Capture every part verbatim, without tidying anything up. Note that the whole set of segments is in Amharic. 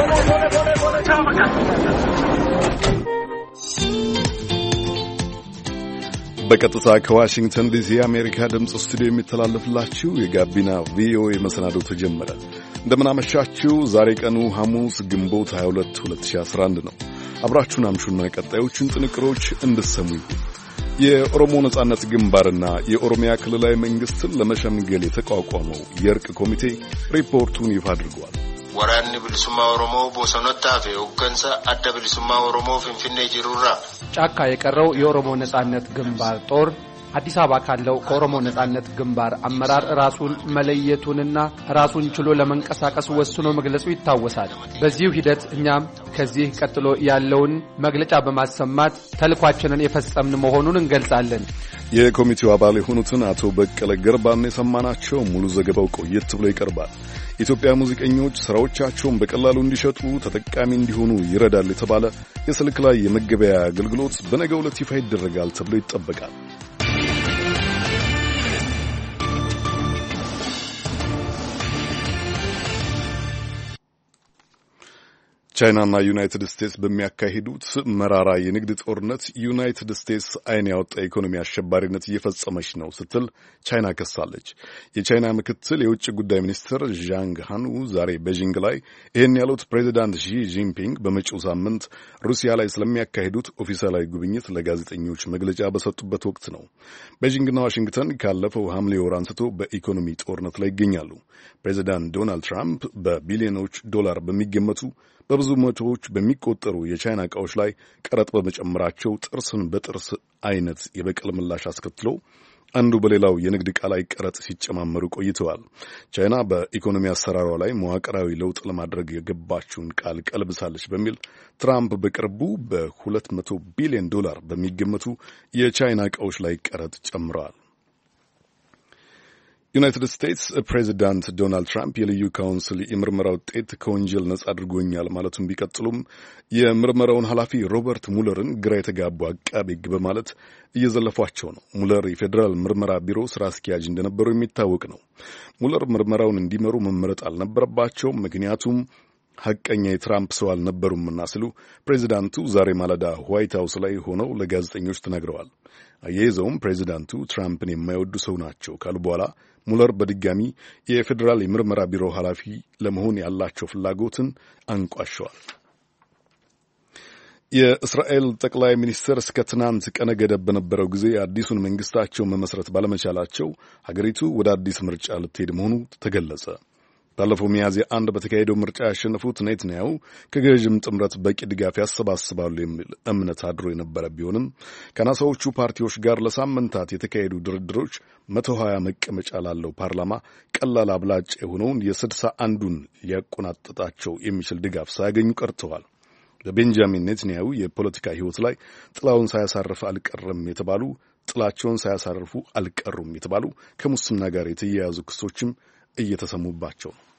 በቀጥታ ከዋሽንግተን ዲሲ የአሜሪካ ድምጽ ስቱዲዮ የሚተላለፍላችሁ የጋቢና ቪኦኤ መሰናዶ ተጀመረ። እንደምናመሻችሁ። ዛሬ ቀኑ ሐሙስ ግንቦት ሃያ ሁለት ሁለት ሺህ አስራ አንድ ነው። አብራችሁን አምሹና ቀጣዮቹን ጥንቅሮች እንድትሰሙ ይሁን። የኦሮሞ ነጻነት ግንባርና የኦሮሚያ ክልላዊ መንግስትን ለመሸምገል የተቋቋመው የእርቅ ኮሚቴ ሪፖርቱን ይፋ አድርጓል። ወራኒ ብልሱማ ኦሮሞ ቦሰኖታፌ ኦገንሳ አደ ብልሱማ ኦሮሞ ፍንፍኔ ጅሩራ ጫካ የቀረው የኦሮሞ ነጻነት ግንባር ጦር አዲስ አበባ ካለው ከኦሮሞ ነጻነት ግንባር አመራር ራሱን መለየቱንና ራሱን ችሎ ለመንቀሳቀስ ወስኖ መግለጹ ይታወሳል። በዚህ ሂደት እኛም ከዚህ ቀጥሎ ያለውን መግለጫ በማሰማት ተልኳችንን የፈጸምን መሆኑን እንገልጻለን። የኮሚቴው አባል የሆኑትን አቶ በቀለ ገርባን የሰማናቸው። ሙሉ ዘገባው ቆየት ብሎ ይቀርባል። ኢትዮጵያ ሙዚቀኞች ስራዎቻቸውን በቀላሉ እንዲሸጡ ተጠቃሚ እንዲሆኑ ይረዳል የተባለ የስልክ ላይ የመገበያያ አገልግሎት በነገው ዕለት ይፋ ይደረጋል ተብሎ ይጠበቃል። ቻይናና ዩናይትድ ስቴትስ በሚያካሂዱት መራራ የንግድ ጦርነት ዩናይትድ ስቴትስ አይን ያወጣ ኢኮኖሚ አሸባሪነት እየፈጸመች ነው ስትል ቻይና ከሳለች። የቻይና ምክትል የውጭ ጉዳይ ሚኒስትር ዣንግ ሃኑ ዛሬ ቤጂንግ ላይ ይህን ያሉት ፕሬዚዳንት ሺ ጂንፒንግ በመጪው ሳምንት ሩሲያ ላይ ስለሚያካሂዱት ኦፊሴላዊ ጉብኝት ለጋዜጠኞች መግለጫ በሰጡበት ወቅት ነው። ቤጂንግና ዋሽንግተን ካለፈው ሐምሌ ወር አንስቶ በኢኮኖሚ ጦርነት ላይ ይገኛሉ። ፕሬዚዳንት ዶናልድ ትራምፕ በቢሊዮኖች ዶላር በሚገመቱ በብዙ መቶዎች በሚቆጠሩ የቻይና ዕቃዎች ላይ ቀረጥ በመጨመራቸው ጥርስን በጥርስ አይነት የበቀል ምላሽ አስከትሎ አንዱ በሌላው የንግድ ዕቃ ላይ ቀረጥ ሲጨማመሩ ቆይተዋል። ቻይና በኢኮኖሚ አሰራሯ ላይ መዋቅራዊ ለውጥ ለማድረግ የገባችውን ቃል ቀልብሳለች በሚል ትራምፕ በቅርቡ በሁለት መቶ ቢሊዮን ዶላር በሚገመቱ የቻይና ዕቃዎች ላይ ቀረጥ ጨምረዋል። ዩናይትድ ስቴትስ ፕሬዚዳንት ዶናልድ ትራምፕ የልዩ ካውንስል የምርመራ ውጤት ከወንጀል ነጻ አድርጎኛል ማለቱን ቢቀጥሉም የምርመራውን ኃላፊ ሮበርት ሙለርን ግራ የተጋቡ አቃቤ ሕግ በማለት እየዘለፏቸው ነው። ሙለር የፌዴራል ምርመራ ቢሮ ስራ አስኪያጅ እንደነበሩ የሚታወቅ ነው። ሙለር ምርመራውን እንዲመሩ መመረጥ አልነበረባቸውም፣ ምክንያቱም ሐቀኛ የትራምፕ ሰው አልነበሩምና ሲሉ ፕሬዚዳንቱ ዛሬ ማለዳ ዋይት ሃውስ ላይ ሆነው ለጋዜጠኞች ተናግረዋል። አያይዘውም ፕሬዚዳንቱ ትራምፕን የማይወዱ ሰው ናቸው ካሉ በኋላ ሙለር በድጋሚ የፌዴራል የምርመራ ቢሮ ኃላፊ ለመሆን ያላቸው ፍላጎትን አንቋሸዋል። የእስራኤል ጠቅላይ ሚኒስትር እስከ ትናንት ቀነ ገደብ በነበረው ጊዜ አዲሱን መንግስታቸውን መመስረት ባለመቻላቸው ሀገሪቱ ወደ አዲስ ምርጫ ልትሄድ መሆኑ ተገለጸ። ባለፈው ሚያዝያ አንድ በተካሄደው ምርጫ ያሸነፉት ኔታንያሁ ከገዥም ጥምረት በቂ ድጋፍ ያሰባስባሉ የሚል እምነት አድሮ የነበረ ቢሆንም ከናሳዎቹ ፓርቲዎች ጋር ለሳምንታት የተካሄዱ ድርድሮች መቶ ሀያ መቀመጫ ላለው ፓርላማ ቀላል አብላጫ የሆነውን የስድሳ አንዱን ሊያቆናጥጣቸው የሚችል ድጋፍ ሳያገኙ ቀርተዋል። በቤንጃሚን ኔታንያሁ የፖለቲካ ሕይወት ላይ ጥላውን ሳያሳርፍ አልቀረም የተባሉ ጥላቸውን ሳያሳርፉ አልቀሩም የተባሉ ከሙስና ጋር የተያያዙ ክሶችም እየተሰሙባቸው ነው።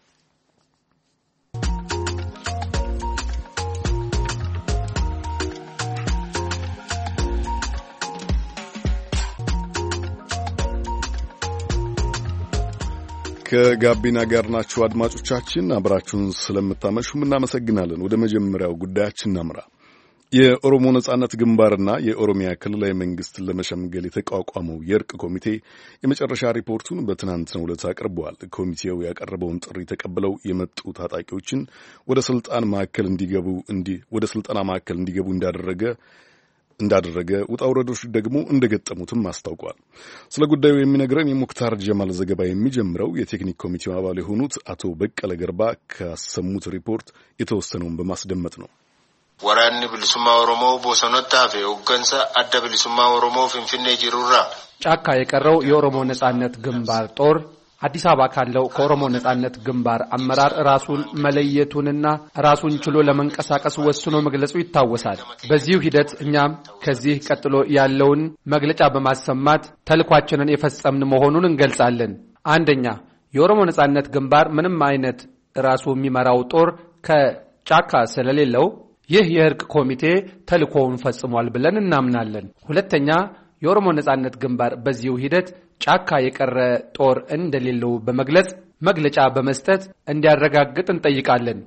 ከጋቢና ጋር ናችሁ አድማጮቻችን። አብራችሁን ስለምታመሹም እናመሰግናለን። ወደ መጀመሪያው ጉዳያችን እናምራ። የኦሮሞ ነጻነት ግንባርና የኦሮሚያ ክልላዊ መንግስትን ለመሸምገል የተቋቋመው የእርቅ ኮሚቴ የመጨረሻ ሪፖርቱን በትናንትናው ዕለት አቅርበዋል። ኮሚቴው ያቀረበውን ጥሪ ተቀብለው የመጡ ታጣቂዎችን ወደ ስልጣን ማዕከል እንዲገቡ እንዲ ወደ ስልጣና ማዕከል እንዲገቡ እንዳደረገ እንዳደረገ ውጣ ውረዶች ደግሞ እንደገጠሙትም አስታውቋል። ስለ ጉዳዩ የሚነግረን የሙክታር ጀማል ዘገባ የሚጀምረው የቴክኒክ ኮሚቴው አባል የሆኑት አቶ በቀለ ገርባ ካሰሙት ሪፖርት የተወሰነውን በማስደመጥ ነው። ወራኒ ብልሱማ ኦሮሞ ቦሰኖታፌ ኦገንሳ አደ ብልሱማ ኦሮሞ ፍንፍኔ ጅሩራ ጫካ የቀረው የኦሮሞ ነጻነት ግንባር ጦር አዲስ አበባ ካለው ከኦሮሞ ነጻነት ግንባር አመራር ራሱን መለየቱንና ራሱን ችሎ ለመንቀሳቀስ ወስኖ መግለጹ ይታወሳል። በዚህ ሂደት እኛም ከዚህ ቀጥሎ ያለውን መግለጫ በማሰማት ተልኳችንን የፈጸምን መሆኑን እንገልጻለን። አንደኛ፣ የኦሮሞ ነጻነት ግንባር ምንም አይነት ራሱ የሚመራው ጦር ከጫካ ስለሌለው ይህ የእርቅ ኮሚቴ ተልኮውን ፈጽሟል ብለን እናምናለን። ሁለተኛ፣ የኦሮሞ ነጻነት ግንባር በዚሁ ሂደት ጫካ የቀረ ጦር እንደሌለው በመግለጽ መግለጫ በመስጠት እንዲያረጋግጥ እንጠይቃለን።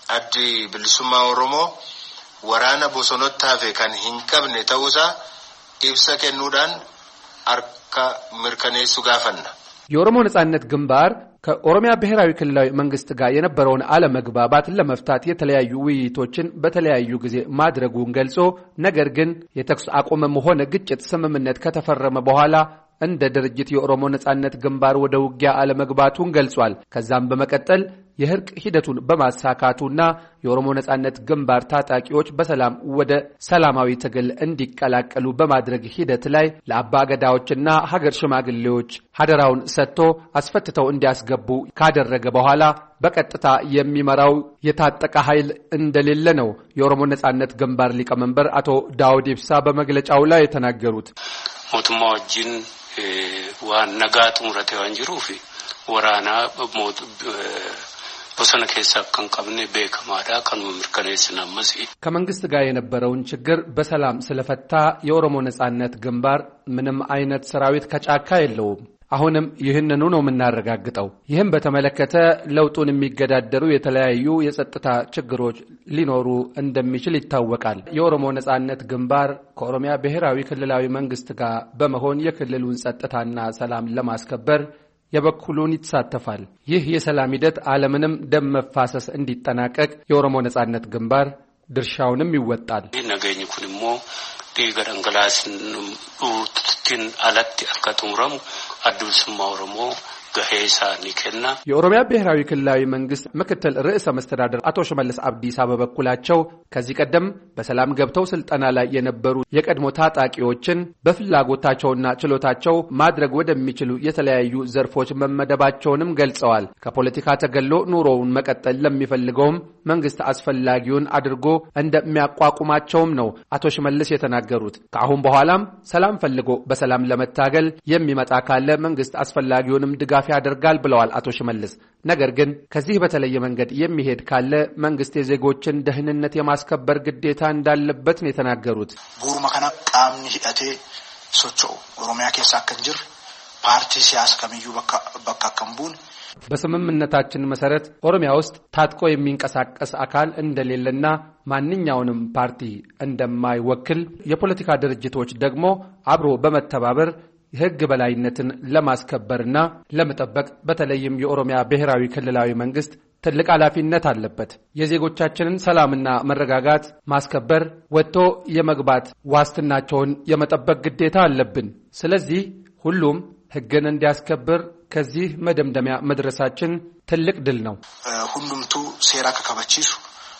addi bilisummaa Oromoo waraana bosonottaa fi kan hin qabne ta'uusaa ibsa kennuudhaan harka mirkaneessu gaafanna. የኦሮሞ ነጻነት ግንባር ከኦሮሚያ ብሔራዊ ክልላዊ መንግስት ጋር የነበረውን አለመግባባትን ለመፍታት የተለያዩ ውይይቶችን በተለያዩ ጊዜ ማድረጉን ገልጾ ነገር ግን የተኩስ አቁምም ሆነ ግጭት ስምምነት ከተፈረመ በኋላ እንደ ድርጅት የኦሮሞ ነጻነት ግንባር ወደ ውጊያ አለመግባቱን ገልጿል። ከዛም በመቀጠል የህርቅ ሂደቱን በማሳካቱና የኦሮሞ ነጻነት ግንባር ታጣቂዎች በሰላም ወደ ሰላማዊ ትግል እንዲቀላቀሉ በማድረግ ሂደት ላይ ለአባገዳዎችና ሀገር ሽማግሌዎች ሀደራውን ሰጥቶ አስፈትተው እንዲያስገቡ ካደረገ በኋላ በቀጥታ የሚመራው የታጠቀ ኃይል እንደሌለ ነው የኦሮሞ ነጻነት ግንባር ሊቀመንበር አቶ ዳውድ ኢብሳ በመግለጫው ላይ የተናገሩት። ሞቱማ ወጅን ዋነጋቱ ሙራቴ ወንጅሩፊ ወራና ሞት በሰነ ከሳ ከንቀብነ በከማዳ ከኑ ምርከኔስና መሲ ከመንግስት ጋር የነበረውን ችግር በሰላም ስለፈታ የኦሮሞ ነጻነት ግንባር ምንም አይነት ሰራዊት ከጫካ የለውም። አሁንም ይህንኑ ነው የምናረጋግጠው። ይህም በተመለከተ ለውጡን የሚገዳደሩ የተለያዩ የጸጥታ ችግሮች ሊኖሩ እንደሚችል ይታወቃል። የኦሮሞ ነጻነት ግንባር ከኦሮሚያ ብሔራዊ ክልላዊ መንግስት ጋር በመሆን የክልሉን ጸጥታና ሰላም ለማስከበር የበኩሉን ይተሳተፋል። ይህ የሰላም ሂደት ዓለምንም ደም መፋሰስ እንዲጠናቀቅ የኦሮሞ ነጻነት ግንባር ድርሻውንም ይወጣል። ነገኝኩንሞ ዲገረንገላስን ኡትን አለቲ አከቱምራሙ አዱልስማ ኦሮሞ ገሄሳ ኒከና የኦሮሚያ ብሔራዊ ክልላዊ መንግስት ምክትል ርዕሰ መስተዳድር አቶ ሽመልስ አብዲሳ በበኩላቸው ከዚህ ቀደም በሰላም ገብተው ስልጣና ላይ የነበሩ የቀድሞ ታጣቂዎችን በፍላጎታቸውና ችሎታቸው ማድረግ ወደሚችሉ የተለያዩ ዘርፎች መመደባቸውንም ገልጸዋል። ከፖለቲካ ተገሎ ኑሮውን መቀጠል ለሚፈልገውም መንግስት አስፈላጊውን አድርጎ እንደሚያቋቁማቸውም ነው አቶ ሽመልስ የተናገሩት። ከአሁን በኋላም ሰላም ፈልጎ በሰላም ለመታገል የሚመጣ ካለ መንግስት አስፈላጊውንም ድጋፍ ያደርጋል ብለዋል አቶ ሽመልስ። ነገር ግን ከዚህ በተለየ መንገድ የሚሄድ ካለ መንግስት የዜጎችን ደህንነት የማስከበር ግዴታ እንዳለበት ነው የተናገሩት። ቡሩማ ከና ቃምኒ ሂደቴ ሶቾ ኦሮሚያ ከሳ ከንጅር ፓርቲ ሲያስ ከሚዩ በካ በካ ከምቡን በስምምነታችን መሰረት ኦሮሚያ ውስጥ ታጥቆ የሚንቀሳቀስ አካል እንደሌለና ማንኛውንም ፓርቲ እንደማይወክል የፖለቲካ ድርጅቶች ደግሞ አብሮ በመተባበር የህግ በላይነትን ለማስከበርና ለመጠበቅ በተለይም የኦሮሚያ ብሔራዊ ክልላዊ መንግስት ትልቅ ኃላፊነት አለበት። የዜጎቻችንን ሰላምና መረጋጋት ማስከበር ወጥቶ የመግባት ዋስትናቸውን የመጠበቅ ግዴታ አለብን። ስለዚህ ሁሉም ህግን እንዲያስከብር ከዚህ መደምደሚያ መድረሳችን ትልቅ ድል ነው። ሁሉምቱ ሴራ ከከበቺሱ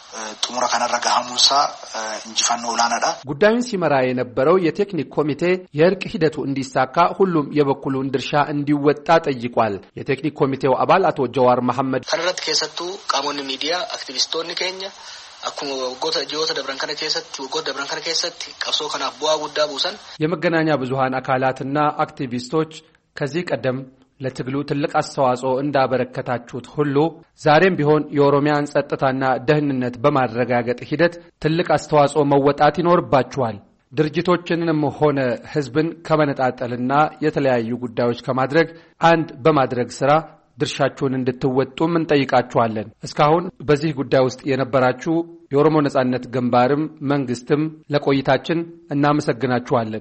ጡሙራ ካናረጋሃሙሳ እንጂፋኖ ላናዳ ጉዳዩን ሲመራ የነበረው የቴክኒክ ኮሚቴ የእርቅ ሂደቱ እንዲሳካ ሁሉም የበኩሉን ድርሻ እንዲወጣ ጠይቋል። የቴክኒክ ኮሚቴው አባል አቶ ጀዋር መሐመድ ከነረት ከሰጡ ቃሞን ሚዲያ አክቲቪስቶን ከኛ አኩሞ ጎተ ጆተ ደብረን ከነ ከሰጥ ጎተ ደብረን ከነ ከሰጥ ቀሶ ከና ቧ ጉዳ ቡሰን የመገናኛ ብዙሃን አካላትና አክቲቪስቶች ከዚህ ቀደም ለትግሉ ትልቅ አስተዋጽኦ እንዳበረከታችሁት ሁሉ ዛሬም ቢሆን የኦሮሚያን ጸጥታና ደህንነት በማረጋገጥ ሂደት ትልቅ አስተዋጽኦ መወጣት ይኖርባችኋል። ድርጅቶችንንም ሆነ ህዝብን ከመነጣጠልና የተለያዩ ጉዳዮች ከማድረግ አንድ በማድረግ ሥራ ድርሻችሁን እንድትወጡም እንጠይቃችኋለን። እስካሁን በዚህ ጉዳይ ውስጥ የነበራችሁ የኦሮሞ ነጻነት ግንባርም መንግስትም ለቆይታችን እናመሰግናችኋለን።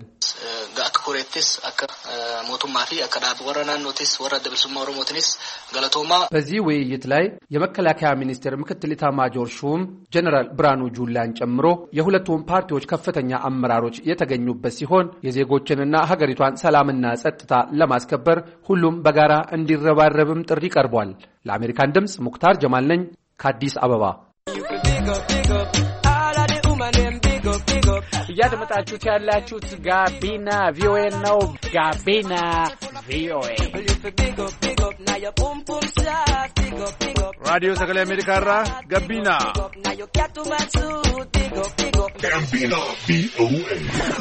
ኮሬቲስ አከ ሞቱማፊ አከዳብ ወራናን ኖቲስ ወራደ ብልሱማ ኦሮሞትኒስ ገለቶማ በዚህ ውይይት ላይ የመከላከያ ሚኒስቴር ምክትል ኢታማጆር ሹም ጀነራል ብራኑ ጁላን ጨምሮ የሁለቱም ፓርቲዎች ከፍተኛ አመራሮች የተገኙበት ሲሆን የዜጎችንና ሀገሪቷን ሰላምና ጸጥታ ለማስከበር ሁሉም በጋራ እንዲረባረብም ጥሪ ቀርቧል። ለአሜሪካን ድምጽ ሙክታር ጀማል ነኝ ከአዲስ አበባ። እያደመጣችሁት ያላችሁት ጋቢና ቪኦኤ ነው። ጋቢና ቪኦኤ ራዲዮ ሰገሌ አሜሪካ ራ ጋቢና ጋቢና ቪኦኤ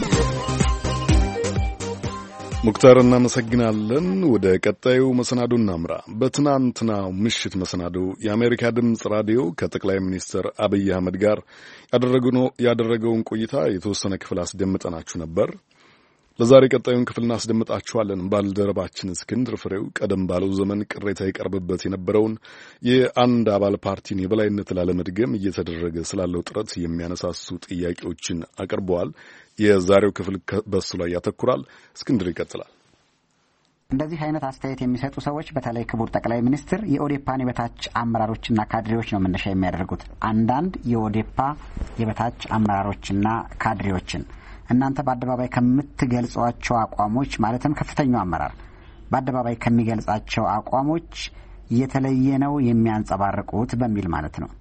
ሙክታር እናመሰግናለን። ወደ ቀጣዩ መሰናዶ እናምራ። በትናንትናው ምሽት መሰናዶ የአሜሪካ ድምጽ ራዲዮ ከጠቅላይ ሚኒስትር አብይ አህመድ ጋር ያደረገውን ቆይታ የተወሰነ ክፍል አስደምጠናችሁ ነበር። ለዛሬ ቀጣዩን ክፍል እናስደምጣችኋለን። ባልደረባችን እስክንድር ፍሬው ቀደም ባለው ዘመን ቅሬታ ይቀርብበት የነበረውን የአንድ አባል ፓርቲን የበላይነት ላለመድገም እየተደረገ ስላለው ጥረት የሚያነሳሱ ጥያቄዎችን አቅርበዋል። የዛሬው ክፍል በሱ ላይ ያተኩራል። እስክንድር ይቀጥላል። እንደዚህ አይነት አስተያየት የሚሰጡ ሰዎች በተለይ ክቡር ጠቅላይ ሚኒስትር የኦዴፓን የበታች አመራሮችና ካድሬዎች ነው መነሻ የሚያደርጉት። አንዳንድ የኦዴፓ የበታች አመራሮችና ካድሬዎችን እናንተ በአደባባይ ከምትገልጿቸው አቋሞች ማለትም ከፍተኛው አመራር በአደባባይ ከሚገልጻቸው አቋሞች የተለየ ነው የሚያንጸባርቁት በሚል ማለት ነው።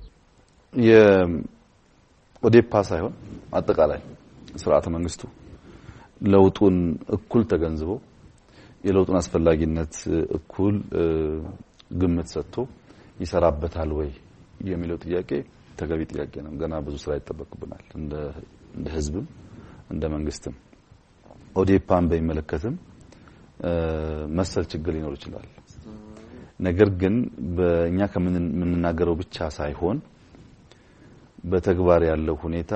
የኦዴፓ ሳይሆን አጠቃላይ ስርዓተ መንግስቱ ለውጡን እኩል ተገንዝበው የለውጡን አስፈላጊነት እኩል ግምት ሰጥቶ ይሰራበታል ወይ የሚለው ጥያቄ ተገቢ ጥያቄ ነው። ገና ብዙ ስራ ይጠበቅብናል እንደ እንደ ህዝብም እንደ መንግስትም። ኦዴፓን በሚመለከትም መሰል ችግር ሊኖር ይችላል። ነገር ግን በእኛ ከምንናገረው ብቻ ሳይሆን በተግባር ያለው ሁኔታ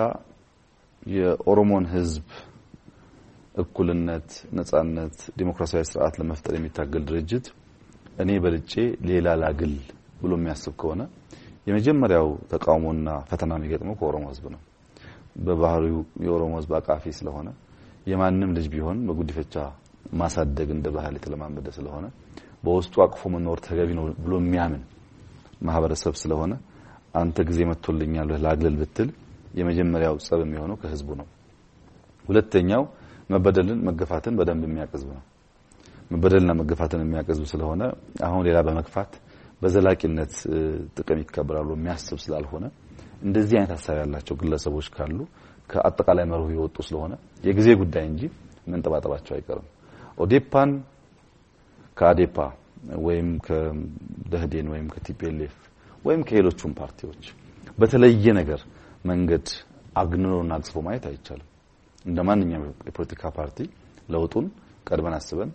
የኦሮሞን ህዝብ እኩልነት፣ ነጻነት፣ ዲሞክራሲያዊ ስርዓት ለመፍጠር የሚታገል ድርጅት እኔ በልጬ ሌላ ላግል ብሎ የሚያስብ ከሆነ የመጀመሪያው ተቃውሞና ፈተና የሚገጥመው ከኦሮሞ ህዝብ ነው። በባህሪው የኦሮሞ ህዝብ አቃፊ ስለሆነ የማንም ልጅ ቢሆን በጉዲፈቻ ማሳደግ እንደ ባህል የተለማመደ ስለሆነ በውስጡ አቅፎ መኖር ተገቢ ነው ብሎ የሚያምን ማህበረሰብ ስለሆነ አንተ ጊዜ መጥቶልኛል ላግለል ብትል የመጀመሪያው ጸብ የሚሆነው ከህዝቡ ነው። ሁለተኛው መበደልን መገፋትን በደንብ የሚያቀዝብ ነው። መበደልና መገፋትን የሚያቀዝብ ስለሆነ አሁን ሌላ በመግፋት በዘላቂነት ጥቅም ይከበራሉ የሚያስብ ስላልሆነ እንደዚህ አይነት ሐሳብ ያላቸው ግለሰቦች ካሉ ከአጠቃላይ መርሁ ይወጡ ስለሆነ የጊዜ ጉዳይ እንጂ መንጠባጠባቸው አይቀርም። ኦዴፓን ከአዴፓ ወይም ከደህዴን ወይም ከቲፒኤልኤፍ ወይም ከሌሎቹም ፓርቲዎች በተለየ ነገር መንገድ አግንኖና አግዝፎ ማየት አይቻልም። እንደማንኛውም የፖለቲካ ፓርቲ ለውጡን ቀድመን አስበን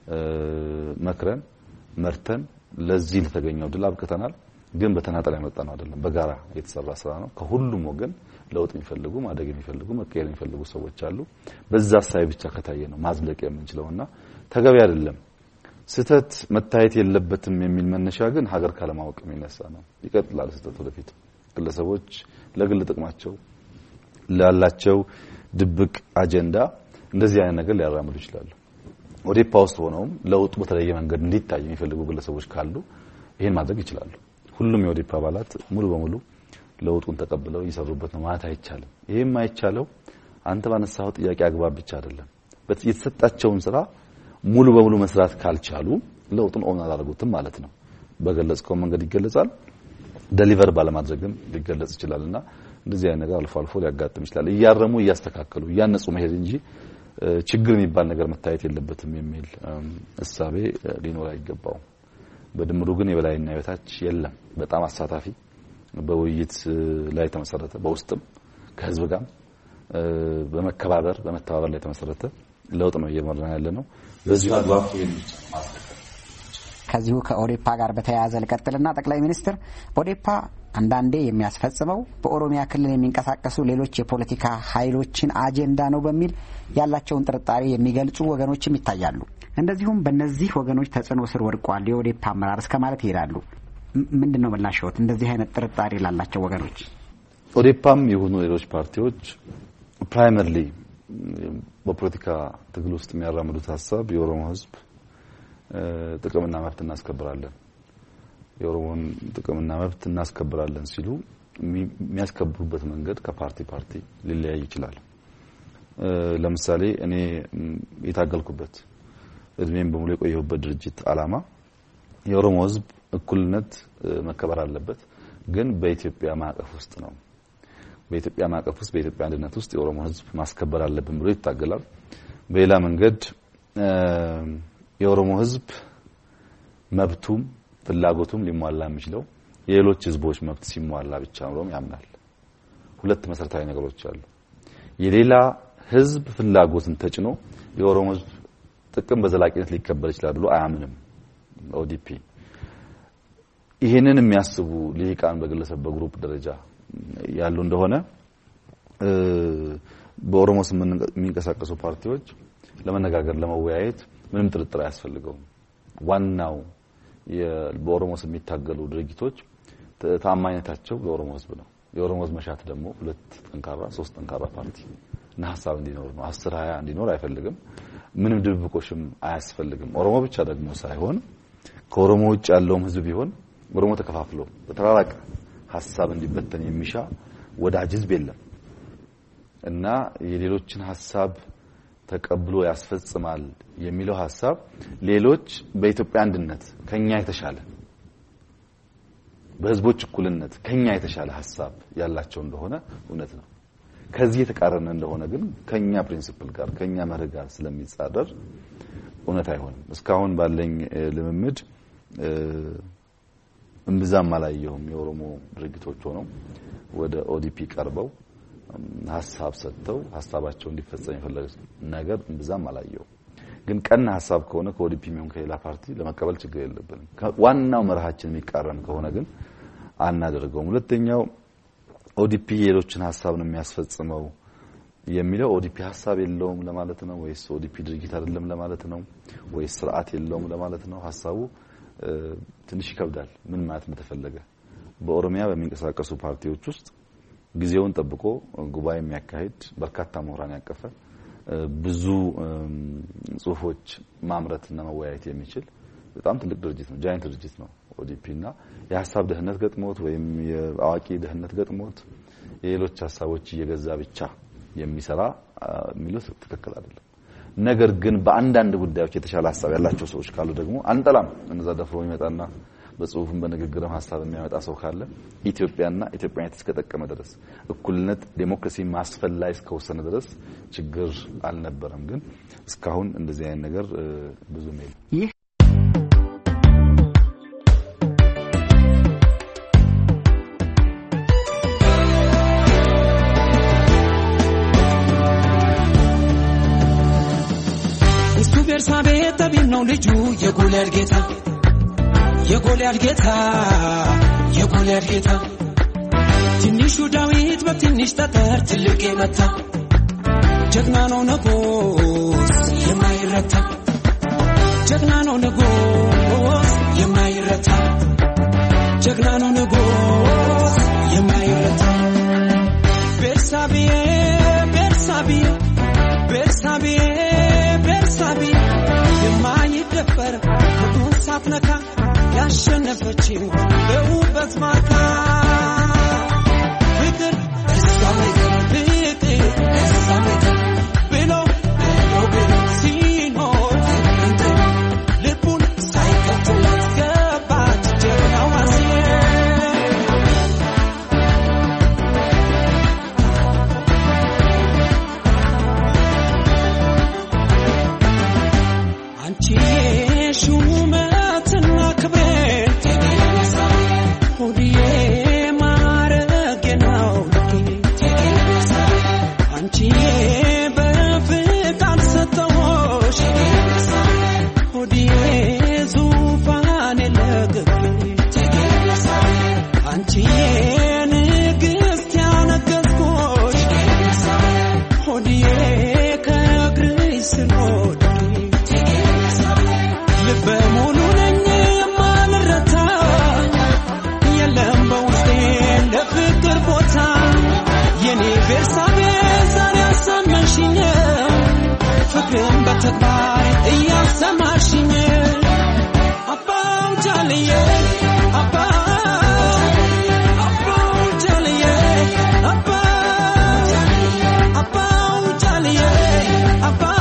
መክረን መርተን ለዚህ ለተገኘው ድል አብቅተናል። ግን በተናጠል ያመጣ ነው አይደለም፣ በጋራ የተሰራ ስራ ነው። ከሁሉም ወገን ለውጥ የሚፈልጉ ማደግ የሚፈልጉ መቀየር የሚፈልጉ ሰዎች አሉ። በዛ ሳይ ብቻ ከታየ ነው ማዝለቅ የምንችለውና ተገቢ አይደለም። ስተት መታየት የለበትም የሚል መነሻ ግን ሀገር ካለማወቅ የሚነሳ ነው። ይቀጥላል ስተት ወደፊት ግለሰቦች ለግል ጥቅማቸው ላላቸው ድብቅ አጀንዳ እንደዚህ አይነት ነገር ሊያራምዱ ይችላሉ። ኦዴፓ ውስጥ ሆነው ለውጡ በተለየ መንገድ እንዲታይ የሚፈልጉ ግለሰቦች ካሉ ይሄን ማድረግ ይችላሉ። ሁሉም የኦዴፓ አባላት ሙሉ በሙሉ ለውጡን ተቀብለው ይሰሩበት ነው ማለት አይቻልም። ይሄም አይቻለው አንተ ባነሳው ጥያቄ አግባብ ብቻ አይደለም። የተሰጣቸውን ስራ ሙሉ በሙሉ መስራት ካልቻሉ ለውጡን ኦን አላደረጉትም ማለት ነው። በገለጽከው መንገድ ይገለጻል። ዴሊቨር ባለማድረግም ሊገለጽ ይችላልና እንደዚህ አይነት ነገር አልፎ አልፎ ሊያጋጥም ይችላል። እያረሙ እያስተካከሉ እያነጹ መሄድ እንጂ ችግር የሚባል ነገር መታየት የለበትም የሚል እሳቤ ሊኖር አይገባው። በድምሩ ግን የበላይና የበታች የለም። በጣም አሳታፊ በውይይት ላይ ተመሰረተ በውስጥም ከህዝብ ጋር በመከባበር በመተባበር ላይ ተመሰረተ ለውጥ ነው እየመራን ያለነው። በዚህ አግባብ ከዚሁ ከኦዴፓ ጋር በተያያዘ ልቀጥልና ጠቅላይ ሚኒስትር ኦዴፓ አንዳንዴ የሚያስፈጽመው በኦሮሚያ ክልል የሚንቀሳቀሱ ሌሎች የፖለቲካ ኃይሎችን አጀንዳ ነው በሚል ያላቸውን ጥርጣሬ የሚገልጹ ወገኖችም ይታያሉ። እንደዚሁም በእነዚህ ወገኖች ተጽዕኖ ስር ወድቋል የኦዴፓ አመራር እስከ ማለት ይሄዳሉ። ምንድነው ምላሽዎት እንደዚህ አይነት ጥርጣሬ ላላቸው ወገኖች? ኦዴፓም የሆኑ ሌሎች ፓርቲዎች ፕራይመሪሊ በፖለቲካ ትግል ውስጥ የሚያራምዱት ሐሳብ የኦሮሞ ህዝብ ጥቅምና መብት እናስከብራለን የኦሮሞን ጥቅምና መብት እናስከብራለን ሲሉ የሚያስከብሩበት መንገድ ከፓርቲ ፓርቲ ሊለያይ ይችላል። ለምሳሌ እኔ የታገልኩበት እድሜን በሙሉ የቆየሁበት ድርጅት አላማ የኦሮሞ ህዝብ እኩልነት መከበር አለበት፣ ግን በኢትዮጵያ ማዕቀፍ ውስጥ ነው። በኢትዮጵያ ማዕቀፍ ውስጥ በኢትዮጵያ አንድነት ውስጥ የኦሮሞ ህዝብ ማስከበር አለብን ብሎ ይታገላል። በሌላ መንገድ የኦሮሞ ህዝብ መብቱም ፍላጎቱም ሊሟላ የሚችለው የሌሎች ህዝቦች መብት ሲሟላ ብቻ ነው ያምናል። ሁለት መሰረታዊ ነገሮች አሉ። የሌላ ህዝብ ፍላጎትን ተጭኖ የኦሮሞ ህዝብ ጥቅም በዘላቂነት ሊከበር ይችላል ብሎ አያምንም ኦዲፒ። ይሄንን የሚያስቡ ሊቃን በግለሰብ በግሩፕ ደረጃ ያሉ እንደሆነ በኦሮሞ ስም የሚንቀሳቀሱ ፓርቲዎች ለመነጋገር ለመወያየት ምንም ጥርጥር አያስፈልገውም። ዋናው የኦሮሞ ስም የሚታገሉ ድርጅቶች ታማኝነታቸው ለኦሮሞ ህዝብ ነው። የኦሮሞ ህዝብ መሻት ደግሞ ሁለት ጠንካራ ሶስት ጠንካራ ፓርቲ እና ሐሳብ እንዲኖር ነው። አስር ሃያ እንዲኖር አይፈልግም። ምንም ድብብቆሽም አያስፈልግም። ኦሮሞ ብቻ ደግሞ ሳይሆን ከኦሮሞ ውጭ ያለውም ህዝብ ቢሆን ኦሮሞ ተከፋፍሎ በተራራቀ ሐሳብ እንዲበተን የሚሻ ወዳጅ ህዝብ የለም እና የሌሎችን ሐሳብ ተቀብሎ ያስፈጽማል የሚለው ሐሳብ ሌሎች በኢትዮጵያ አንድነት ከኛ የተሻለ በህዝቦች እኩልነት ከኛ የተሻለ ሐሳብ ያላቸው እንደሆነ እውነት ነው። ከዚህ የተቃረነ እንደሆነ ግን ከኛ ፕሪንሲፕል ጋር ከኛ መርህ ጋር ስለሚጻረር እውነት አይሆንም። እስካሁን ባለኝ ልምምድ እምብዛም አላየሁም የኦሮሞ ድርጅቶች ሆነው ወደ ኦዲፒ ቀርበው ሐሳብ ሰጥተው ሐሳባቸው እንዲፈጸም የፈለጉት ነገር እምብዛም አላየሁም። ግን ቀና ሐሳብ ከሆነ ከኦዲፒ የሚሆን ከሌላ ፓርቲ ለመቀበል ችግር የለብንም። ዋናው መርሃችን የሚቃረን ከሆነ ግን አናደርገውም። ሁለተኛው ኦዲፒ የሌሎችን ሐሳብ ነው የሚያስፈጽመው የሚለው ኦዲፒ ሐሳብ የለውም ለማለት ነው ወይስ ኦዲፒ ድርጅት አይደለም ለማለት ነው ወይስ ስርዓት የለውም ለማለት ነው? ሐሳቡ ትንሽ ይከብዳል። ምን ማለት መተፈለገ? በኦሮሚያ በሚንቀሳቀሱ ፓርቲዎች ውስጥ ጊዜውን ጠብቆ ጉባኤ የሚያካሂድ በርካታ ምሁራን ያቀፈ ብዙ ጽሁፎች ማምረትና መወያየት የሚችል በጣም ትልቅ ድርጅት ነው። ጃይንት ድርጅት ነው ኦዲፒና የሐሳብ ደህንነት ገጥሞት ወይም የአዋቂ ደህንነት ገጥሞት የሌሎች ሐሳቦች እየገዛ ብቻ የሚሰራ ሚሉስ ትክክል አይደለም። ነገር ግን በአንዳንድ ጉዳዮች የተሻለ ሐሳብ ያላቸው ሰዎች ካሉ ደግሞ አንጠላም። እነዛ ደፍሮ ይመጣና በጽሁፍም በንግግርም ሐሳብ የሚያመጣ ሰው ካለ ኢትዮጵያና ኢትዮጵያዊነት እስከተጠቀመ ድረስ እኩልነት ዲሞክራሲ ማስፈን ላይ እስከወሰነ ድረስ ችግር አልነበረም። ግን እስካሁን እንደዚህ አይነት ነገር ብዙ ነው። ይህ ቤርሳቤት ተቢነው ልጁ የጎልያድ ጌታ የጎልያድ ጌታ የጎልያድ ጌታ ትንሹ ዳዊት በትንሽ ጠጠር ትልቅ የመታ ጀግና ነው ንጉስ የማይረታ ጀግና ነው ንጉስ የማይረታ ጀግና ነው ንጉስ የማይረታ ቤርሳቤ ቤርሳቤ ቤርሳቤ ቤርሳቤ የማይደፈር ከዱሳት ነካ ያሸነፈችው በውበት ማርካ ፍቅር እሷመት ፍቅር እሷመት ብሎ ብሎ ሲኖር ልቡን ሳይከፍትለት ገባች ጀግናው አስዬ አንቺ ሹመትና ክብሬን ሆዲዬ ማረጌ ነው አንቺ በፍቃድ ሰጠሁሽ ሆዲዬ ዙፋን ለግቤ አንቺ ንግስት ያነገስኩሽ ሆዲዬ ከእግርሽ ስኖር በሙሉ ነኝ የማልረታ የለም በውስጤ ለፍቅር ቦታ የኔ ቤርሳቤ ዛሬ አሰማሽኝ ፍቅርን በተግባር እያሰማሽኝ አባው ጃልዬ አባው አባው ጃልዬ አባው አባው ጃልዬ አባው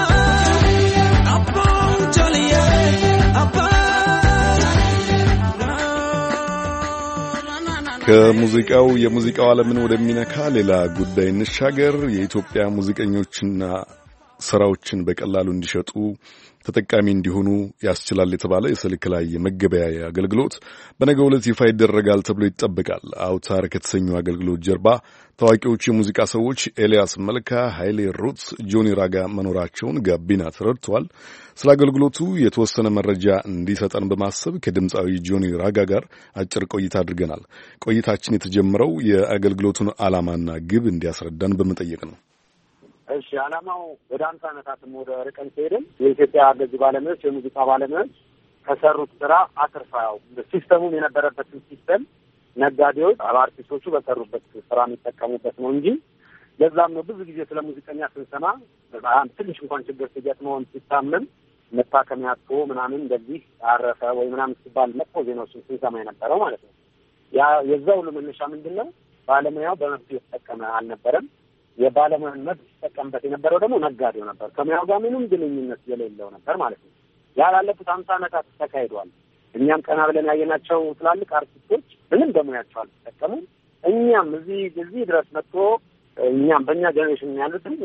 ከሙዚቃው የሙዚቃው ዓለምን ወደሚነካ ሌላ ጉዳይ እንሻገር። የኢትዮጵያ ሙዚቀኞችና ስራዎችን በቀላሉ እንዲሸጡ ተጠቃሚ እንዲሆኑ ያስችላል የተባለ የስልክ ላይ የመገበያያ አገልግሎት በነገው ዕለት ይፋ ይደረጋል ተብሎ ይጠበቃል። አውታር ከተሰኘው አገልግሎት ጀርባ ታዋቂዎቹ የሙዚቃ ሰዎች ኤልያስ መልካ፣ ኃይሌ ሩትስ፣ ጆኒ ራጋ መኖራቸውን ጋቢና ተረድቷል። ስለ አገልግሎቱ የተወሰነ መረጃ እንዲሰጠን በማሰብ ከድምፃዊ ጆኒ ራጋ ጋር አጭር ቆይታ አድርገናል። ቆይታችን የተጀመረው የአገልግሎቱን ዓላማና ግብ እንዲያስረዳን በመጠየቅ ነው። እሺ ዓላማው ወደ አምሳ ዓመታትም ወደ ርቀን ሲሄድን የኢትዮጵያ እንደዚህ ባለሙያዎች የሙዚቃ ባለሙያዎች ከሰሩት ስራ አትርፋው ሲስተሙም የነበረበትን ሲስተም ነጋዴዎች አርቲስቶቹ በሰሩበት ስራ የሚጠቀሙበት ነው እንጂ ለዛም ነው ብዙ ጊዜ ስለ ሙዚቀኛ ስንሰማ ትንሽ እንኳን ችግር ሲገጥመውን ሲታመም መታከሚያ አጥቶ ምናምን እንደዚህ አረፈ ወይ ምናምን ሲባል መጥፎ ዜናዎችን ስንሰማ የነበረው ማለት ነው። ያ የዛው ለመነሻ ምንድነው ባለሙያው በመብት የተጠቀመ አልነበረም። የባለሙያን መብት ሲጠቀምበት የነበረው ደግሞ ነጋዴው ነበር። ከሙያው ጋር ምንም ግንኙነት የሌለው ነበር ማለት ነው። ያላለፉት አምሳ ዓመታት ተካሂዷል። እኛም ቀና ብለን ያየናቸው ትላልቅ አርቲስቶች ምንም በሙያቸው አልተጠቀሙም። እኛም እዚህ እዚህ ድረስ መጥቶ እኛም በእኛ ጀኔሬሽን ያሉትን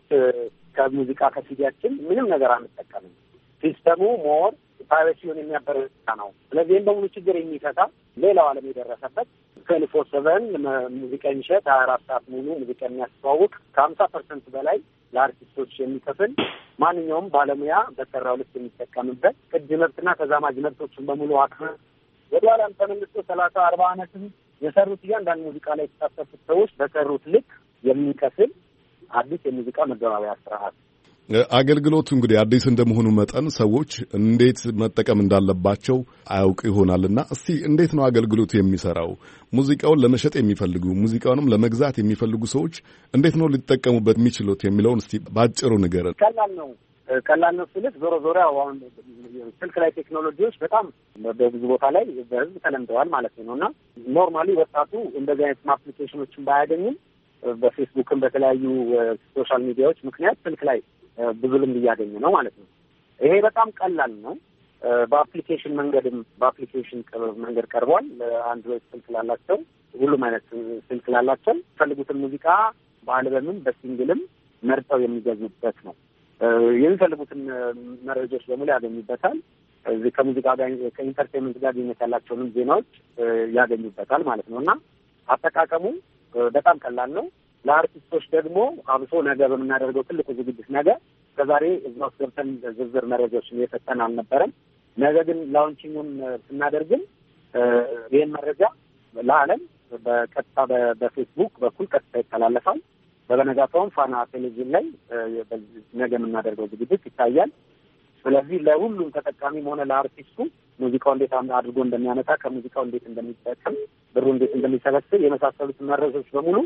ከሙዚቃ ከሲዲያችን ምንም ነገር አንጠቀምም። ሲስተሙ ሞር ፕራይቬሲውን የሚያበረታ ነው። ስለዚህ በሙሉ ችግር የሚፈታ ሌላው ዓለም የደረሰበት ከልፎ ሰቨን ሙዚቃ የሚሸጥ ሀያ አራት ሰዓት ሙሉ ሙዚቃ የሚያስተዋውቅ ከሀምሳ ፐርሰንት በላይ ለአርቲስቶች የሚከፍል ማንኛውም ባለሙያ በሰራው ልክ የሚጠቀምበት ቅድ መብትና ተዛማጅ መብቶችን በሙሉ አክብሮ ወደኋላም ተመልሶ ሰላሳ አርባ ዓመትም የሰሩት እያንዳንድ ሙዚቃ ላይ የተሳተፉት ሰዎች በሰሩት ልክ የሚከፍል አዲስ የሙዚቃ መገባቢያ ስርዓት አገልግሎቱ እንግዲህ አዲስ እንደመሆኑ መጠን ሰዎች እንዴት መጠቀም እንዳለባቸው አያውቁ ይሆናልና እስቲ እንዴት ነው አገልግሎቱ የሚሰራው? ሙዚቃውን ለመሸጥ የሚፈልጉ ሙዚቃውንም ለመግዛት የሚፈልጉ ሰዎች እንዴት ነው ሊጠቀሙበት የሚችሉት የሚለውን እስቲ ባጭሩ ንገረን። ቀላል ነው ቀላል ነው ስልህ ዞሮ ዞሮ አሁን ስልክ ላይ ቴክኖሎጂዎች በጣም በብዙ ቦታ ላይ በህዝብ ተለምደዋል ማለት ነውና ኖርማሊ ወጣቱ እንደዚህ አይነት አፕሊኬሽኖችን ባያገኝም በፌስቡክም በተለያዩ ሶሻል ሚዲያዎች ምክንያት ስልክ ላይ ብዙ ልምድ እያገኘ ነው ማለት ነው። ይሄ በጣም ቀላል ነው። በአፕሊኬሽን መንገድም በአፕሊኬሽን መንገድ ቀርቧል። አንድሮይድ ስልክ ላላቸው ሁሉም አይነት ስልክ ላላቸው የሚፈልጉትን ሙዚቃ በአልበምም በሲንግልም መርጠው የሚገዙበት ነው። የሚፈልጉትን መረጃዎች በሙሉ ያገኙበታል። እዚህ ከሙዚቃ ጋር ከኢንተርቴንመንት ጋር ግንኙነት ያላቸውንም ዜናዎች ያገኙበታል ማለት ነው እና አጠቃቀሙ በጣም ቀላል ነው። ለአርቲስቶች ደግሞ አብሶ ነገ በምናደርገው ትልቁ ዝግጅት ነገ ከዛሬ እዛ ውስጥ ገብተን ዝርዝር መረጃዎችን እየሰጠን አልነበረም። ነገ ግን ላውንቺንጉን ስናደርግም ይህን መረጃ ለዓለም በቀጥታ በፌስቡክ በኩል ቀጥታ ይተላለፋል። በበነጋታውም ፋና ቴሌቪዥን ላይ ነገ የምናደርገው ዝግጅት ይታያል። ስለዚህ ለሁሉም ተጠቃሚም ሆነ ለአርቲስቱ ሙዚቃው እንዴት አድርጎ እንደሚያመጣ ከሙዚቃው እንዴት እንደሚጠቀም ብሩ እንዴት እንደሚሰበስብ የመሳሰሉት መረጃዎች በሙሉ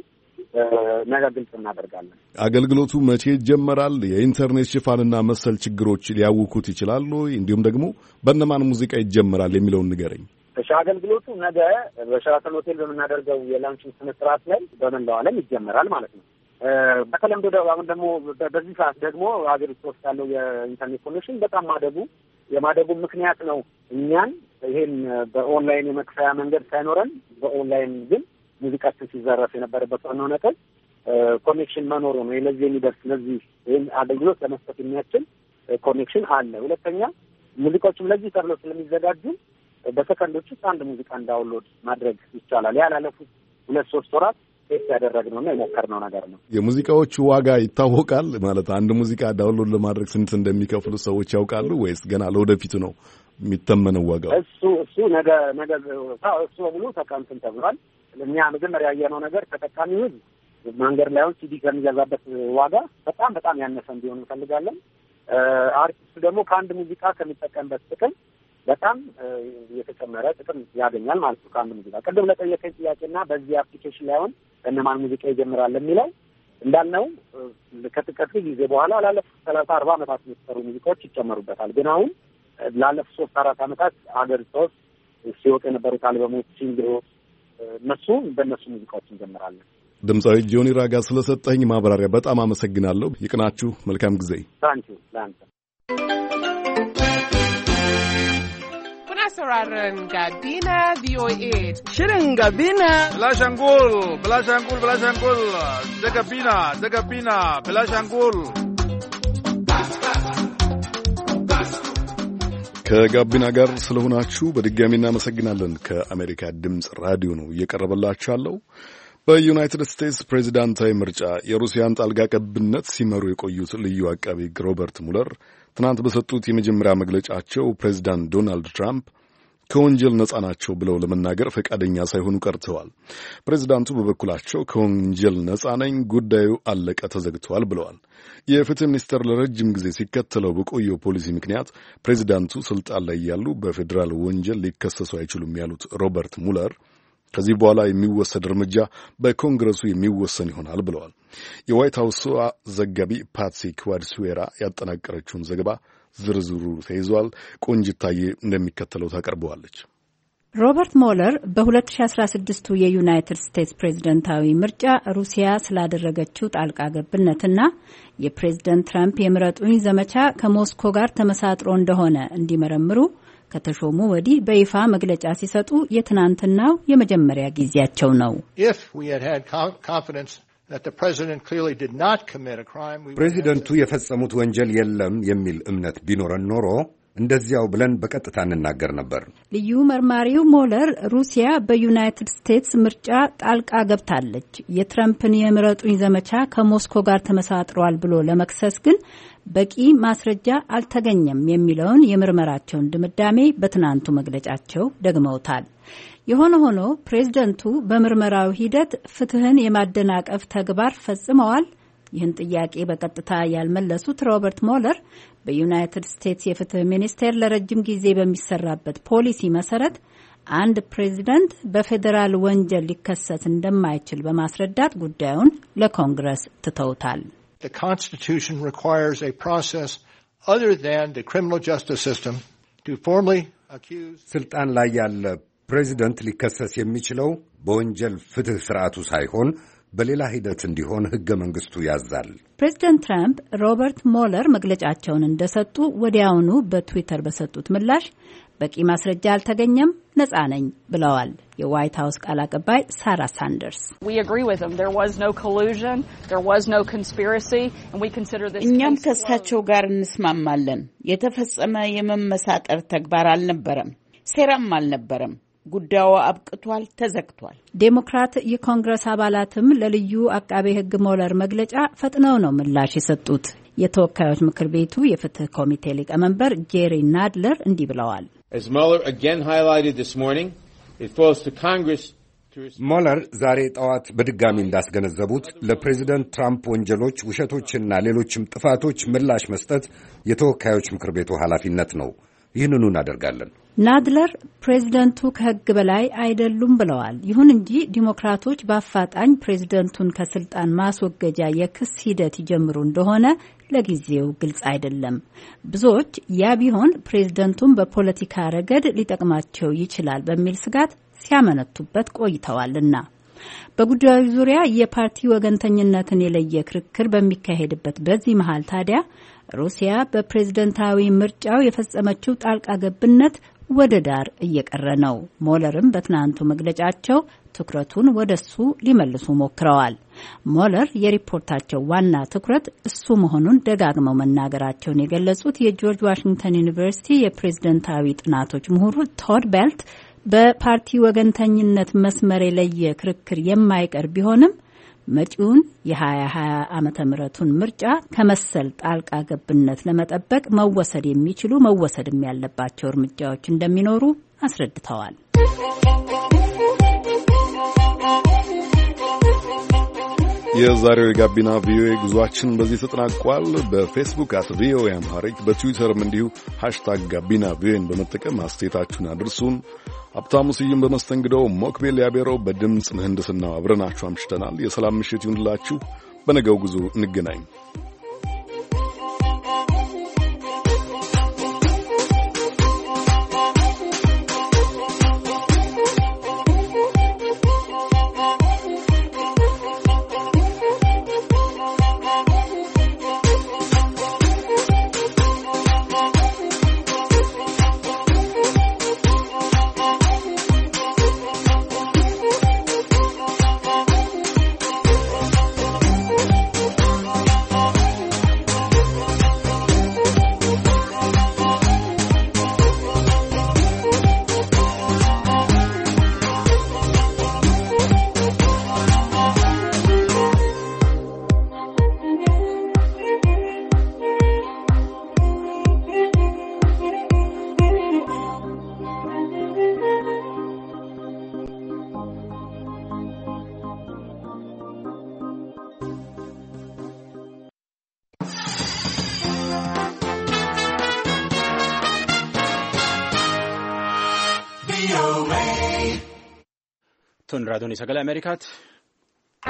ነገ ግልጽ እናደርጋለን። አገልግሎቱ መቼ ይጀመራል? የኢንተርኔት ሽፋንና መሰል ችግሮች ሊያውኩት ይችላሉ? እንዲሁም ደግሞ በእነማን ሙዚቃ ይጀምራል የሚለውን ንገረኝ። እሺ፣ አገልግሎቱ ነገ በሸራተን ሆቴል በምናደርገው የላንቺንግ ስነ ስርዓት ላይ በመላው ዓለም ይጀምራል ማለት ነው። በተለምዶ አሁን ደግሞ በዚህ ሰዓት ደግሞ ሀገሪቱ ውስጥ ያለው የኢንተርኔት ኮኔክሽን በጣም ማደጉ የማደጉ ምክንያት ነው እኛን ይሄን በኦንላይን የመክፈያ መንገድ ሳይኖረን በኦንላይን ግን ሙዚቃችን ሲዘረፍ የነበረበት ዋናው ነጥብ ኮኔክሽን መኖሩ ነው። ለዚህ የሚደርስ ለዚህ ይህን አገልግሎት ለመስጠት የሚያስችል ኮኔክሽን አለ። ሁለተኛ ሙዚቃዎችም ለዚህ ተብለው ስለሚዘጋጁ በሰከንዶች ውስጥ አንድ ሙዚቃ ዳውንሎድ ማድረግ ይቻላል። ያላለፉት ሁለት ሶስት ወራት ቴስት ያደረግነውና የሞከርነው ነገር ነው። የሙዚቃዎቹ ዋጋ ይታወቃል ማለት አንድ ሙዚቃ ዳውንሎድ ለማድረግ ስንት እንደሚከፍሉ ሰዎች ያውቃሉ ወይስ ገና ለወደፊቱ ነው የሚተመነው ዋጋው? እሱ እሱ ነገ ነገ እሱ በሙሉ ተቀምጥን ተብሏል። እኛ መጀመሪያ ያየነው ነገር ተጠቃሚው ህዝብ መንገድ ላይ አሁን ሲዲ ከሚገዛበት ዋጋ በጣም በጣም ያነሰ እንዲሆን እንፈልጋለን። አርቲስቱ ደግሞ ከአንድ ሙዚቃ ከሚጠቀምበት ጥቅም በጣም የተጨመረ ጥቅም ያገኛል ማለት ነው። ከአንድ ሙዚቃ ቅድም ለጠየቀኝ ጥያቄና በዚህ አፕሊኬሽን ላይ አሁን እነማን ሙዚቃ ይጀምራል የሚለው እንዳልነው ከጥቂት ጊዜ በኋላ ላለፉት ሰላሳ አርባ ዓመታት የሚሰሩ ሙዚቃዎች ይጨመሩበታል። ግን አሁን ላለፉት ሶስት አራት ዓመታት አገሪቷ ውስጥ ሲወጡ የነበሩት አልበሞች፣ ሲንግሎች እነሱ በእነሱ ሙዚቃዎች እንጀምራለን። ድምፃዊ ጆኒ ራጋ ስለሰጠኝ ማብራሪያ በጣም አመሰግናለሁ። ይቅናችሁ። መልካም ጊዜ። ታንኪዩ ለአንተ። sauraron Gabina V O A. Shirin Gabina. Bilashangul, Bilashangul, Bilashangul. Da Gabina, da Gabina, Bilashangul. ከጋቢና ጋር ስለሆናችሁ በድጋሚ እናመሰግናለን። ከአሜሪካ ድምፅ ራዲዮ ነው እየቀረበላችሁ ያለው። በዩናይትድ ስቴትስ ፕሬዚዳንታዊ ምርጫ የሩሲያን ጣልቃ ገብነት ሲመሩ የቆዩት ልዩ አቃቤ ሕግ ሮበርት ሙለር ትናንት በሰጡት የመጀመሪያ መግለጫቸው ፕሬዚዳንት ዶናልድ ትራምፕ ከወንጀል ነጻ ናቸው ብለው ለመናገር ፈቃደኛ ሳይሆኑ ቀርተዋል። ፕሬዚዳንቱ በበኩላቸው ከወንጀል ነጻ ነኝ፣ ጉዳዩ አለቀ፣ ተዘግቷል ብለዋል። የፍትህ ሚኒስቴር ለረጅም ጊዜ ሲከተለው በቆየው ፖሊሲ ምክንያት ፕሬዚዳንቱ ስልጣን ላይ ያሉ በፌዴራል ወንጀል ሊከሰሱ አይችሉም ያሉት ሮበርት ሙለር ከዚህ በኋላ የሚወሰድ እርምጃ በኮንግረሱ የሚወሰን ይሆናል ብለዋል። የዋይት ሃውስ ዘጋቢ ፓትሲ ክዋድስዌራ ያጠናቀረችውን ዘገባ ዝርዝሩ ተይዟል። ቆንጅታዬ እንደሚከተለው ታቀርበዋለች። ሮበርት ሞለር በ2016ቱ የዩናይትድ ስቴትስ ፕሬዝደንታዊ ምርጫ ሩሲያ ስላደረገችው ጣልቃ ገብነትና የፕሬዝደንት ትራምፕ የምረጡኝ ዘመቻ ከሞስኮ ጋር ተመሳጥሮ እንደሆነ እንዲመረምሩ ከተሾሙ ወዲህ በይፋ መግለጫ ሲሰጡ የትናንትናው የመጀመሪያ ጊዜያቸው ነው። ፕሬዚደንቱ የፈጸሙት ወንጀል የለም የሚል እምነት ቢኖረን ኖሮ እንደዚያው ብለን በቀጥታ እንናገር ነበር። ልዩ መርማሪው ሞለር ሩሲያ በዩናይትድ ስቴትስ ምርጫ ጣልቃ ገብታለች፣ የትራምፕን የምረጡኝ ዘመቻ ከሞስኮ ጋር ተመሳጥሯል ብሎ ለመክሰስ ግን በቂ ማስረጃ አልተገኘም የሚለውን የምርመራቸውን ድምዳሜ በትናንቱ መግለጫቸው ደግመውታል። የሆነ ሆኖ ፕሬዝደንቱ በምርመራው ሂደት ፍትህን የማደናቀፍ ተግባር ፈጽመዋል? ይህን ጥያቄ በቀጥታ ያልመለሱት ሮበርት ሞለር በዩናይትድ ስቴትስ የፍትህ ሚኒስቴር ለረጅም ጊዜ በሚሰራበት ፖሊሲ መሰረት አንድ ፕሬዝደንት በፌዴራል ወንጀል ሊከሰስ እንደማይችል በማስረዳት ጉዳዩን ለኮንግረስ ትተውታል። The Constitution requires a process other than the criminal justice system to formally accuse. ስልጣን ላይ ያለ ፕሬዚደንት ሊከሰስ የሚችለው በወንጀል ፍትህ ስርዓቱ ሳይሆን በሌላ ሂደት እንዲሆን ህገ መንግስቱ ያዛል። ፕሬዝደንት ትራምፕ ሮበርት ሞለር መግለጫቸውን እንደሰጡ ወዲያውኑ በትዊተር በሰጡት ምላሽ በቂ ማስረጃ አልተገኘም፣ ነጻ ነኝ ብለዋል። የዋይት ሃውስ ቃል አቀባይ ሳራ ሳንደርስ እኛም ከእሳቸው ጋር እንስማማለን። የተፈጸመ የመመሳጠር ተግባር አልነበረም፣ ሴራም አልነበረም። ጉዳዩ አብቅቷል፣ ተዘግቷል። ዴሞክራት የኮንግረስ አባላትም ለልዩ አቃቤ ህግ ሞለር መግለጫ ፈጥነው ነው ምላሽ የሰጡት። የተወካዮች ምክር ቤቱ የፍትህ ኮሚቴ ሊቀመንበር ጄሪ ናድለር እንዲህ ብለዋል። ሞለር ዛሬ ጠዋት በድጋሚ እንዳስገነዘቡት ለፕሬዚደንት ትራምፕ ወንጀሎች፣ ውሸቶችና ሌሎችም ጥፋቶች ምላሽ መስጠት የተወካዮች ምክር ቤቱ ኃላፊነት ነው። ይህንኑ እናደርጋለን። ናድለር ፕሬዝደንቱ ከህግ በላይ አይደሉም ብለዋል። ይሁን እንጂ ዲሞክራቶች በአፋጣኝ ፕሬዝደንቱን ከስልጣን ማስወገጃ የክስ ሂደት ይጀምሩ እንደሆነ ለጊዜው ግልጽ አይደለም። ብዙዎች ያ ቢሆን ፕሬዝደንቱን በፖለቲካ ረገድ ሊጠቅማቸው ይችላል በሚል ስጋት ሲያመነቱበት ቆይተዋልና። በጉዳዩ ዙሪያ የፓርቲ ወገንተኝነትን የለየ ክርክር በሚካሄድበት በዚህ መሃል ታዲያ ሩሲያ በፕሬዝደንታዊ ምርጫው የፈጸመችው ጣልቃ ገብነት ወደ ዳር እየቀረ ነው። ሞለርም በትናንቱ መግለጫቸው ትኩረቱን ወደሱ ሊመልሱ ሞክረዋል። ሞለር የሪፖርታቸው ዋና ትኩረት እሱ መሆኑን ደጋግመው መናገራቸውን የገለጹት የጆርጅ ዋሽንግተን ዩኒቨርሲቲ የፕሬዝደንታዊ ጥናቶች ምሁሩ ቶድ ቤልት በፓርቲ ወገንተኝነት መስመር የለየ ክርክር የማይቀር ቢሆንም መጪውን የሀያ ሀያ ዓመተ ምህረቱን ምርጫ ከመሰል ጣልቃ ገብነት ለመጠበቅ መወሰድ የሚችሉ መወሰድም ያለባቸው እርምጃዎች እንደሚኖሩ አስረድተዋል። የዛሬው የጋቢና ቪኦኤ ጉዟችን በዚህ ተጠናቋል። በፌስቡክ አት ቪኦኤ አምሃሪክ በትዊተርም እንዲሁ ሃሽታግ ጋቢና ቪኦኤን በመጠቀም አስተያየታችሁን አድርሱን። ሀብታሙ ስዩም በመስተንግዶው፣ ሞክቤል ያቤረው በድምፅ ምህንድስናው አብረናችሁ አምሽተናል። የሰላም ምሽት ይሁንላችሁ። በነገው ጉዞ እንገናኝ። Tun raadiyoon sagalee Ameerikaati.